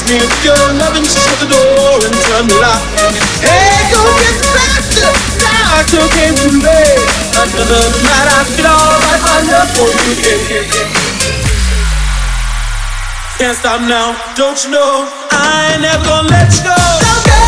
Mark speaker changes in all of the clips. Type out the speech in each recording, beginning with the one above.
Speaker 1: me with your loving, shut the door and turn the light. Hey, go get faster, now I came too late. Another night I feel alright, I love for you, Can't stop now, don't you know? I ain't never gonna let you go. Don't go.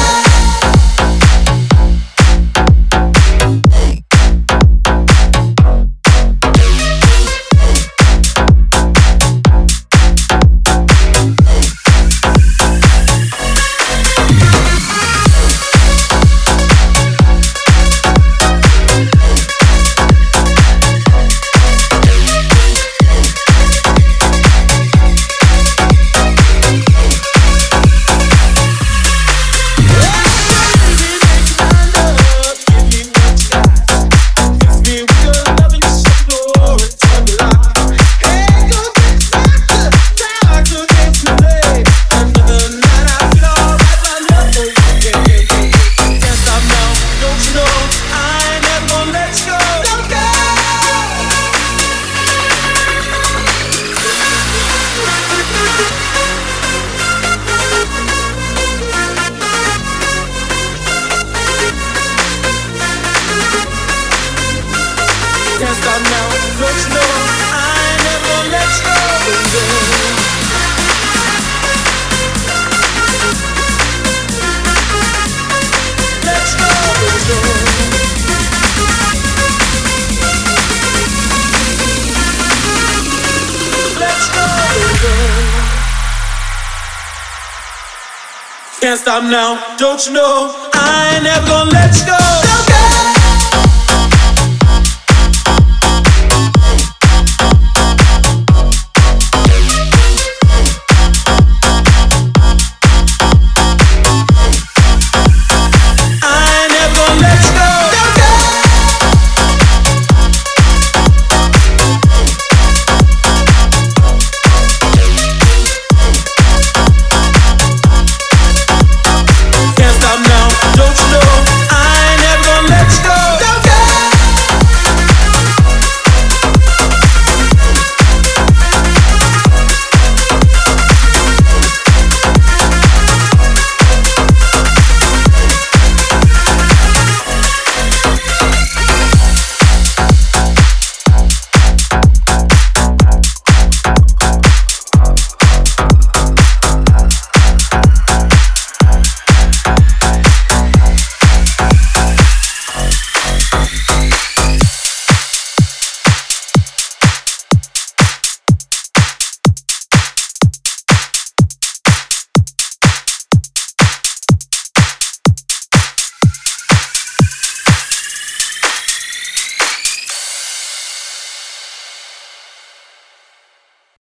Speaker 1: Can't stop now, don't you know? I ain't never gonna let you go.